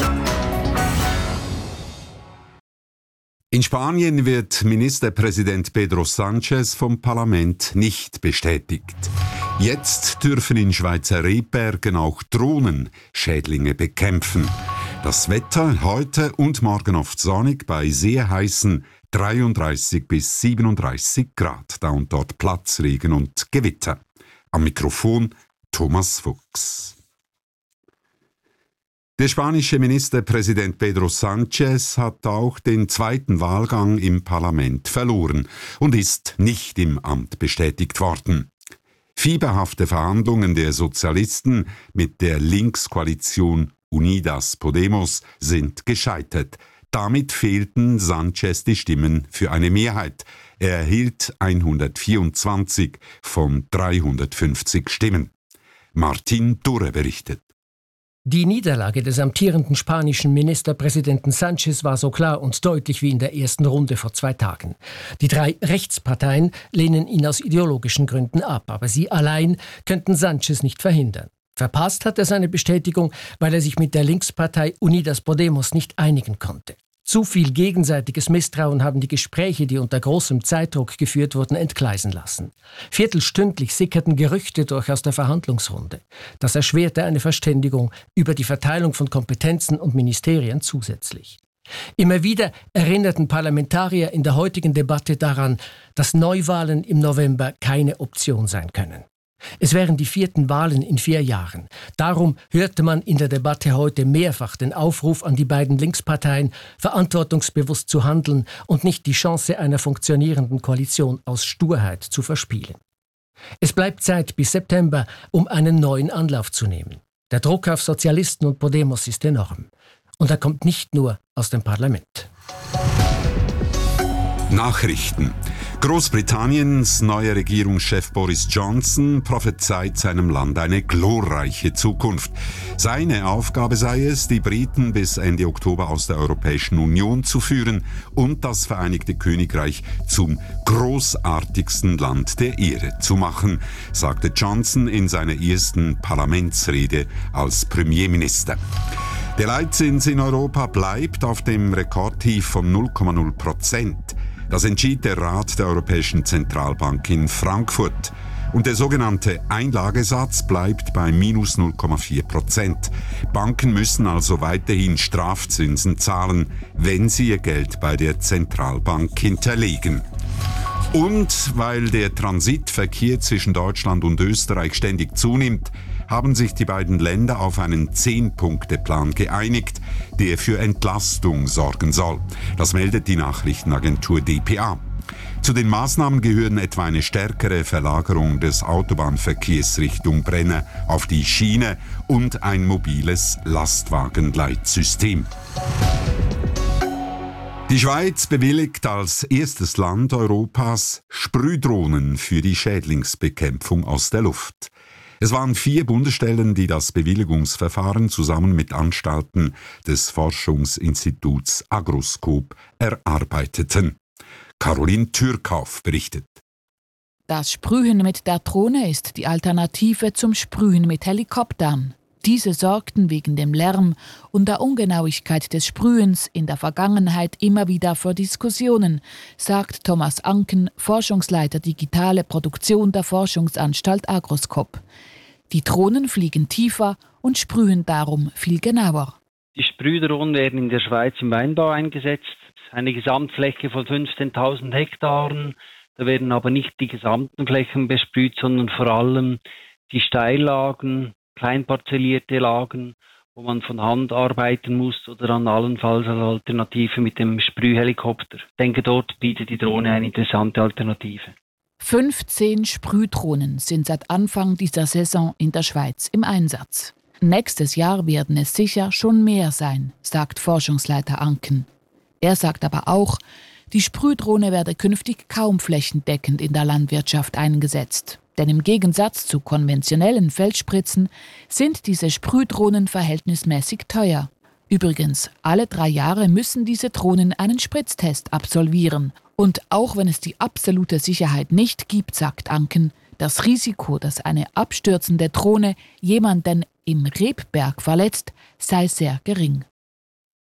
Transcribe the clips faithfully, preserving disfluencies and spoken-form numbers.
In Spanien wird Ministerpräsident Pedro Sánchez vom Parlament nicht bestätigt. Jetzt dürfen in Schweizer Rebbergen auch Drohnen Schädlinge bekämpfen. Das Wetter heute und morgen oft sonnig bei sehr heißen dreiunddreißig bis siebenunddreißig Grad. Da und dort Platzregen und Gewitter. Am Mikrofon Thomas Fuchs. Der spanische Ministerpräsident Pedro Sánchez hat auch den zweiten Wahlgang im Parlament verloren und ist nicht im Amt bestätigt worden. Fieberhafte Verhandlungen der Sozialisten mit der Linkskoalition Unidas Podemos sind gescheitert. Damit fehlten Sánchez die Stimmen für eine Mehrheit. Er erhielt hundertvierundzwanzig von dreihundertfünfzig Stimmen. Martin Durre berichtet. Die Niederlage des amtierenden spanischen Ministerpräsidenten Sánchez war so klar und deutlich wie in der ersten Runde vor zwei Tagen. Die drei Rechtsparteien lehnen ihn aus ideologischen Gründen ab, aber sie allein könnten Sánchez nicht verhindern. Verpasst hat er seine Bestätigung, weil er sich mit der Linkspartei Unidas Podemos nicht einigen konnte. Zu viel gegenseitiges Misstrauen haben die Gespräche, die unter großem Zeitdruck geführt wurden, entgleisen lassen. Viertelstündlich sickerten Gerüchte durch aus der Verhandlungsrunde. Das erschwerte eine Verständigung über die Verteilung von Kompetenzen und Ministerien zusätzlich. Immer wieder erinnerten Parlamentarier in der heutigen Debatte daran, dass Neuwahlen im November keine Option sein können. Es wären die vierten Wahlen in vier Jahren. Darum hörte man in der Debatte heute mehrfach den Aufruf an die beiden Linksparteien, verantwortungsbewusst zu handeln und nicht die Chance einer funktionierenden Koalition aus Sturheit zu verspielen. Es bleibt Zeit bis September, um einen neuen Anlauf zu nehmen. Der Druck auf Sozialisten und Podemos ist enorm. Und er kommt nicht nur aus dem Parlament. Nachrichten. Großbritanniens neuer Regierungschef Boris Johnson prophezeit seinem Land eine glorreiche Zukunft. Seine Aufgabe sei es, die Briten bis Ende Oktober aus der Europäischen Union zu führen und das Vereinigte Königreich zum großartigsten Land der Erde zu machen, sagte Johnson in seiner ersten Parlamentsrede als Premierminister. Der Leitzins in Europa bleibt auf dem Rekordtief von null Komma null Prozent. Das entschied der Rat der Europäischen Zentralbank in Frankfurt. Und der sogenannte Einlagesatz bleibt bei minus null Komma vier Prozent. Banken müssen also weiterhin Strafzinsen zahlen, wenn sie ihr Geld bei der Zentralbank hinterlegen. Und weil der Transitverkehr zwischen Deutschland und Österreich ständig zunimmt, haben sich die beiden Länder auf einen Zehn-Punkte-Plan geeinigt, der für Entlastung sorgen soll. Das meldet die Nachrichtenagentur D P A. Zu den Maßnahmen gehören etwa eine stärkere Verlagerung des Autobahnverkehrs Richtung Brenner auf die Schiene und ein mobiles Lastwagenleitsystem. Die Schweiz bewilligt als erstes Land Europas Sprühdrohnen für die Schädlingsbekämpfung aus der Luft. Es waren vier Bundesstellen, die das Bewilligungsverfahren zusammen mit Anstalten des Forschungsinstituts Agroscope erarbeiteten. Caroline Türkauf berichtet. Das Sprühen mit der Drohne ist die Alternative zum Sprühen mit Helikoptern. Diese sorgten wegen dem Lärm und der Ungenauigkeit des Sprühens in der Vergangenheit immer wieder für Diskussionen, sagt Thomas Anken, Forschungsleiter Digitale Produktion der Forschungsanstalt Agroscope. Die Drohnen fliegen tiefer und sprühen darum viel genauer. Die Sprühdrohnen werden in der Schweiz im Weinbau eingesetzt. Eine Gesamtfläche von fünfzehntausend Hektaren. Da werden aber nicht die gesamten Flächen besprüht, sondern vor allem die Steillagen, kleinparzellierte Lagen, wo man von Hand arbeiten muss oder dann allenfalls als Alternative mit dem Sprühhelikopter. Ich denke, dort bietet die Drohne eine interessante Alternative. fünfzehn Sprühdrohnen sind seit Anfang dieser Saison in der Schweiz im Einsatz. Nächstes Jahr werden es sicher schon mehr sein, sagt Forschungsleiter Anken. Er sagt aber auch, die Sprühdrohne werde künftig kaum flächendeckend in der Landwirtschaft eingesetzt. Denn im Gegensatz zu konventionellen Feldspritzen sind diese Sprühdrohnen verhältnismäßig teuer. Übrigens, alle drei Jahre müssen diese Drohnen einen Spritztest absolvieren. Und auch wenn es die absolute Sicherheit nicht gibt, sagt Anken, das Risiko, dass eine abstürzende Drohne jemanden im Rebberg verletzt, sei sehr gering.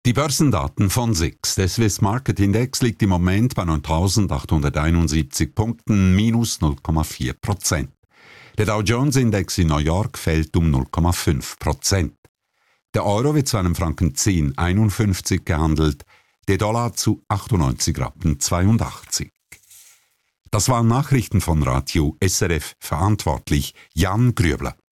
Die Börsendaten von S I X. Der Swiss Market Index liegt im Moment bei neuntausendachthunderteinundsiebzig Punkten, minus null Komma vier Prozent. Der Dow Jones Index in New York fällt um null Komma fünf Prozent. Der Euro wird zu einem Franken zehn Komma einundfünfzig gehandelt, der Dollar zu achtundneunzig Rappen zweiundachtzig. Das waren Nachrichten von Radio S R F, verantwortlich Jan Grübler.